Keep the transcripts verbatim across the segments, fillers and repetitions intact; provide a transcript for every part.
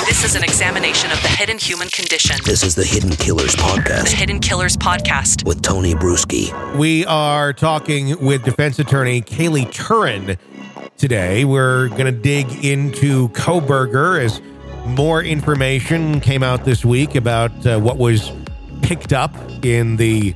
This is an examination of the hidden human condition. This is the Hidden Killers Podcast. The Hidden Killers Podcast. With Tony Bruschi. We are talking with defense attorney Kaylee Turin today. We're going to dig into Kohberger as more information came out this week about uh, what was picked up in the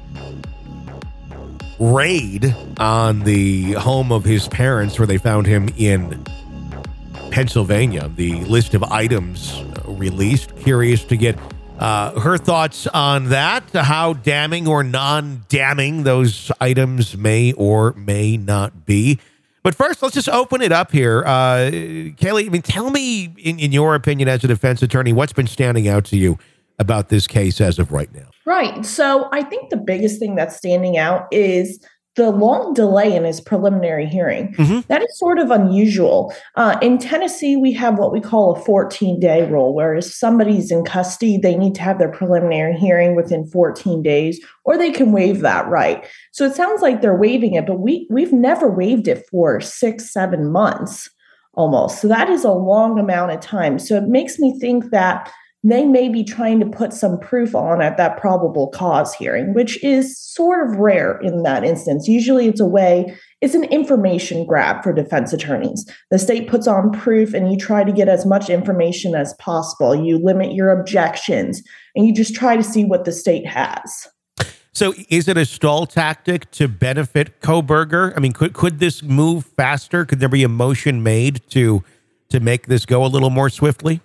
raid on the home of his parents where they found him in Pennsylvania. The list of items released. Curious to get uh, her thoughts on that, how damning or non-damning those items may or may not be. But first, let's just open it up here. Uh, Kaylee, I mean, tell me, in, in your opinion as a defense attorney, what's been standing out to you about this case as of right now? Right. So I think the biggest thing that's standing out is the long delay in his preliminary hearing. Mm-hmm. That is sort of unusual. Uh, in Tennessee, we have what we call a fourteen-day rule, where if somebody's in custody, they need to have their preliminary hearing within fourteen days, or they can waive that right. So it sounds like they're waiving it, but we, we've never waived it for six, seven months almost. So that is a long amount of time. So it makes me think that they may be trying to put some proof on at that probable cause hearing, which is sort of rare in that instance. Usually it's a way, it's an information grab for defense attorneys. The state puts on proof and you try to get as much information as possible. You limit your objections and you just try to see what the state has. So is it a stall tactic to benefit Kohberger? I mean, could could this move faster? Could there be a motion made to to make this go a little more swiftly?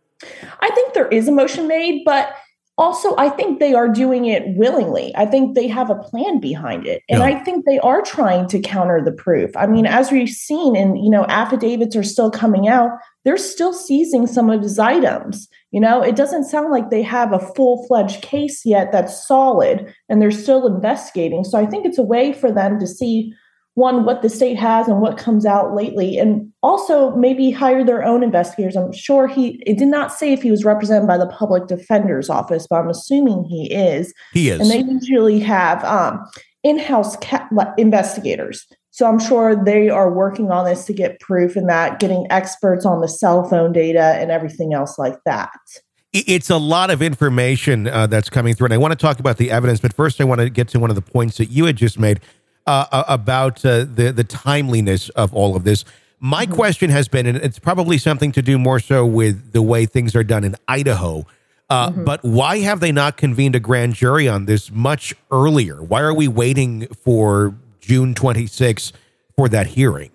I think there is a motion made, but also I think they are doing it willingly. I think they have a plan behind it. And yeah. I think they are trying to counter the proof. I mean, as we've seen, and, you know, affidavits are still coming out, they're still seizing some of his items. You know, it doesn't sound like they have a full-fledged case yet that's solid, and they're still investigating. So I think it's a way for them to see, one, what the state has and what comes out lately, and also maybe hire their own investigators. I'm sure he, it did not say if he was represented by the public defender's office, but I'm assuming he is. He is. And they usually have um, in-house ca- investigators. So I'm sure they are working on this to get proof in that, getting experts on the cell phone data and everything else like that. It's a lot of information uh, that's coming through. And I want to talk about the evidence, but first I want to get to one of the points that you had just made. Uh, about uh, the the timeliness of all of this. My mm-hmm. question has been, and it's probably something to do more so with the way things are done in Idaho, uh, mm-hmm. but why have they not convened a grand jury on this much earlier? Why are we waiting for June twenty-sixth for that hearing?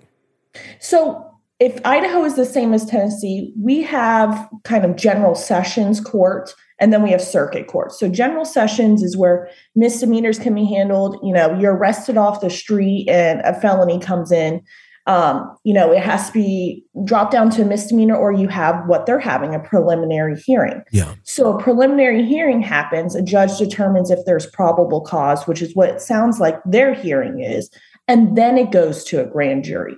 So if Idaho is the same as Tennessee, we have kind of general sessions court, and then we have circuit court. So general sessions is where misdemeanors can be handled. You know, you're arrested off the street and a felony comes in. Um, you know, it has to be dropped down to a misdemeanor, or you have what they're having, a preliminary hearing. Yeah. So a preliminary hearing happens. A judge determines if there's probable cause, which is what it sounds like their hearing is. And then it goes to a grand jury.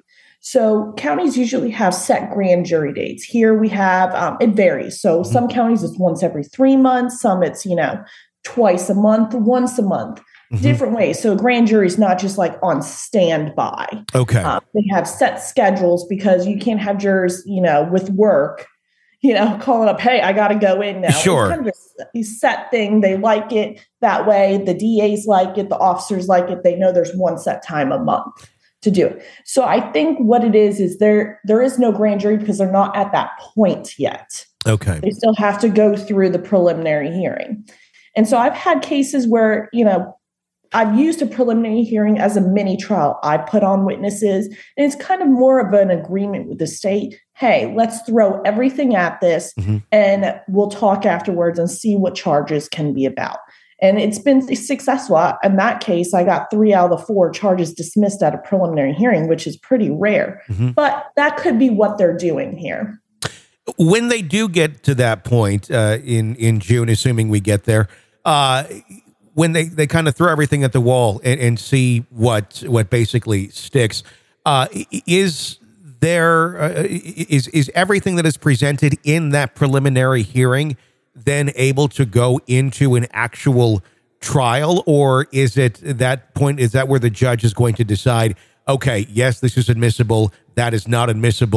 So counties usually have set grand jury dates. Here we have, um, it varies. So mm-hmm. some counties it's once every three months. Some it's, you know, twice a month, once a month, mm-hmm. different ways. So a grand jury is not just like on standby. Okay. Um, they have set schedules because you can't have jurors, you know, with work, you know, calling up, hey, I got to go in now. Sure. It's kind of a set thing. They like it that way. The D As like it. The officers like it. They know there's one set time a month to do it. So I think what it is, is there there is no grand jury because they're not at that point yet. Okay. They still have to go through the preliminary hearing. And so I've had cases where, you know, I've used a preliminary hearing as a mini trial. I put on witnesses, and it's kind of more of an agreement with the state. Hey, let's throw everything at this mm-hmm. and we'll talk afterwards and see what charges can be about. And it's been successful. In that case, I got three out of the four charges dismissed at a preliminary hearing, which is pretty rare. Mm-hmm. But that could be what they're doing here. When they do get to that point uh, in, in June, assuming we get there, uh, when they, they kind of throw everything at the wall and, and see what what basically sticks, uh, is there uh, is is everything that is presented in that preliminary hearing then able to go into an actual trial, or is it that point, is that where the judge is going to decide, okay, yes, this is admissible, that is not admissible,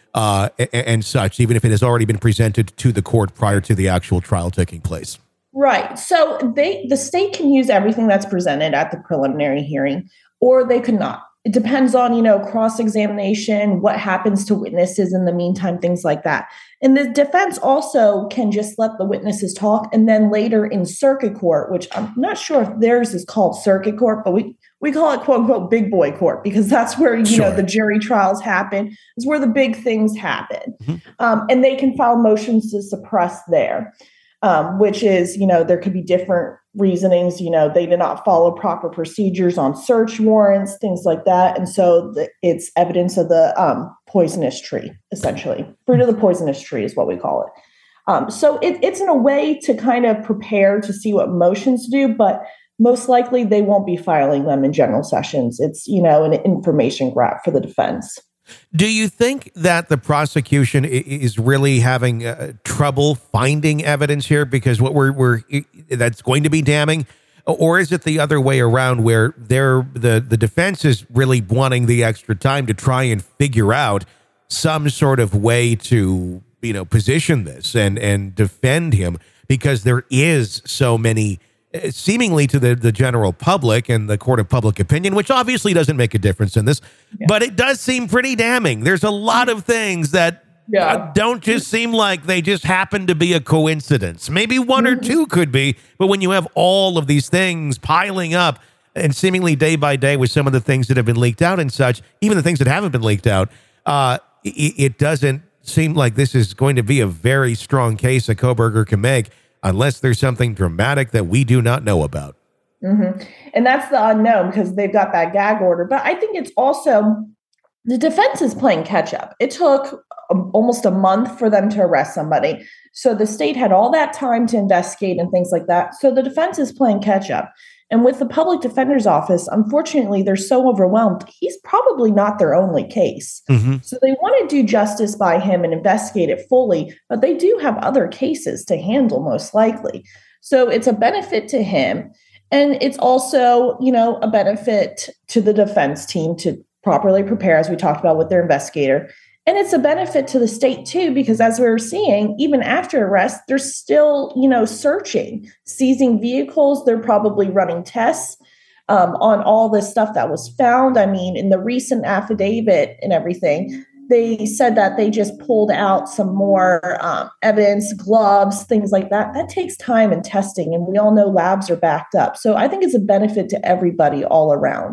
uh, and, and such, even if it has already been presented to the court prior to the actual trial taking place. Right. So they the state can use everything that's presented at the preliminary hearing, or they could not. It depends on, you know, cross-examination, what happens to witnesses in the meantime, things like that. And the defense also can just let the witnesses talk. And then later in circuit court, which I'm not sure if theirs is called circuit court, but we, we call it quote unquote big boy court, because that's where, you Sure. know, the jury trials happen. It's where the big things happen. Mm-hmm. Um, and they can file motions to suppress there. Um, which is, you know, there could be different reasonings. You know, they did not follow proper procedures on search warrants, things like that. And so the, it's evidence of the um, poisonous tree, essentially. Fruit of the poisonous tree is what we call it. Um, so it, it's in a way to kind of prepare to see what motions to do, but most likely they won't be filing them in general sessions. It's, you know, an information grab for the defense. Do you think that the prosecution is really having uh, trouble finding evidence here because what we're we're that's going to be damning, or is it the other way around where they're the the defense is really wanting the extra time to try and figure out some sort of way to, you know, position this and and defend him because there is so many seemingly to the, the general public and the court of public opinion, which obviously doesn't make a difference in this, yeah. but it does seem pretty damning. There's a lot of things that yeah. uh, don't just seem like they just happen to be a coincidence. Maybe one mm-hmm. or two could be, but when you have all of these things piling up and seemingly day by day with some of the things that have been leaked out and such, even the things that haven't been leaked out, uh, it, it doesn't seem like this is going to be a very strong case that Kohberger can make, unless there's something dramatic that we do not know about. Mm-hmm. And that's the unknown because they've got that gag order. But I think it's also the defense is playing catch up. It took a, almost a month for them to arrest somebody. So the state had all that time to investigate and things like that. So the defense is playing catch up. And with the public defender's office, unfortunately, they're so overwhelmed. He's probably not their only case. Mm-hmm. So they want to do justice by him and investigate it fully, but they do have other cases to handle most likely. So it's a benefit to him. And it's also, you know, a benefit to the defense team to properly prepare, as we talked about with their investigator. And it's a benefit to the state, too, because as we were seeing, even after arrest, they're still, you know, searching, seizing vehicles. They're probably running tests um, on all this stuff that was found. I mean, in the recent affidavit and everything, they said that they just pulled out some more um, evidence, gloves, things like that. That takes time and testing, and we all know labs are backed up. So I think it's a benefit to everybody all around.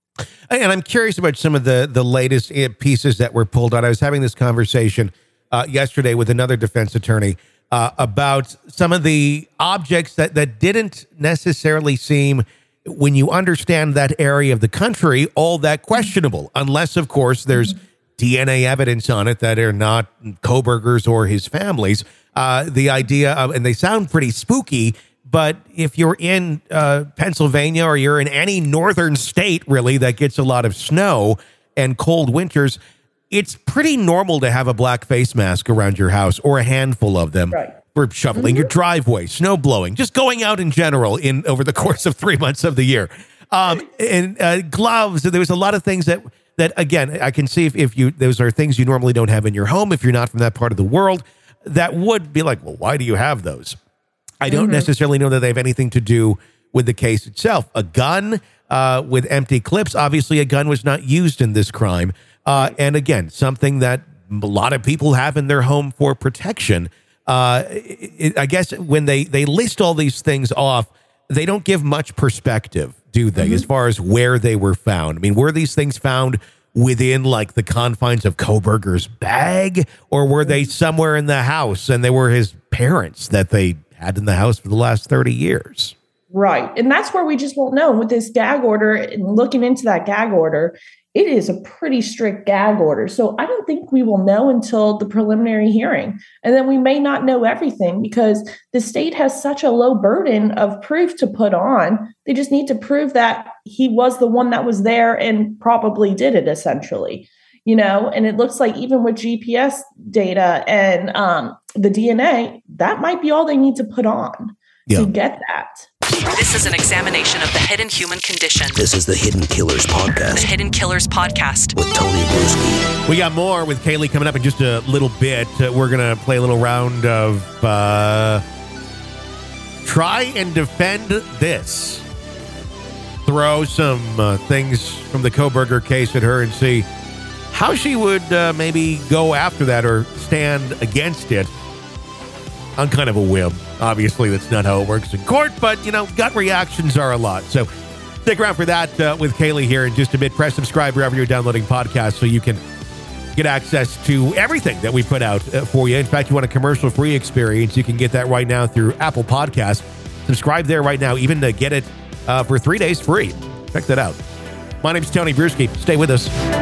And I'm curious about some of the, the latest pieces that were pulled out. I was having this conversation uh, yesterday with another defense attorney uh, about some of the objects that, that didn't necessarily seem, when you understand that area of the country, all that questionable, unless, of course, there's mm-hmm. D N A evidence on it that are not Kohberger's or his family's. Uh, the idea of, and they sound pretty spooky, but if you're in uh, Pennsylvania or you're in any northern state, really, that gets a lot of snow and cold winters, it's pretty normal to have a black face mask around your house or a handful of them right. for shoveling mm-hmm. your driveway, snow blowing, just going out in general in over the course of three months of the year. Um, and uh, gloves, there was a lot of things that, that again, I can see if, if you, those are things you normally don't have in your home if you're not from that part of the world, that would be like, well, why do you have those? I don't mm-hmm. necessarily know that they have anything to do with the case itself. A gun uh, with empty clips. Obviously, a gun was not used in this crime. Uh, and again, something that a lot of people have in their home for protection. Uh, it, I guess when they, they list all these things off, they don't give much perspective, do they, mm-hmm. as far as where they were found? I mean, were these things found within like the confines of Kohberger's bag, or were they somewhere in the house and they were his parents that they had in the house for the last thirty years? Right. And that's where we just won't know. With this gag order and looking into that gag order, it is a pretty strict gag order. So I don't think we will know until the preliminary hearing. And then we may not know everything because the state has such a low burden of proof to put on. They just need to prove that he was the one that was there and probably did it, essentially. You know, and it looks like even with G P S data and um, the D N A, that might be all they need to put on. Yeah. to get that. This is an examination of the hidden human condition. This is the Hidden Killers The Podcast Hidden Killers Podcast. with Tony Bruski. We got more with Kaylee coming up in just a little bit. Uh, we're going to play a little round of uh, try and defend this. Throw some uh, things from the Kohberger case at her and see how she would uh, maybe go after that or stand against it on kind of a whim. Obviously, that's not how it works in court, but, you know, gut reactions are a lot. So stick around for that uh, with Kaylee here in just a bit. Press subscribe wherever you're downloading podcasts so you can get access to everything that we put out uh, for you. In fact, you want a commercial-free experience, you can get that right now through Apple Podcasts. Subscribe there right now, even to get it uh, for three days free. Check that out. My name's Tony Bruski. Stay with us.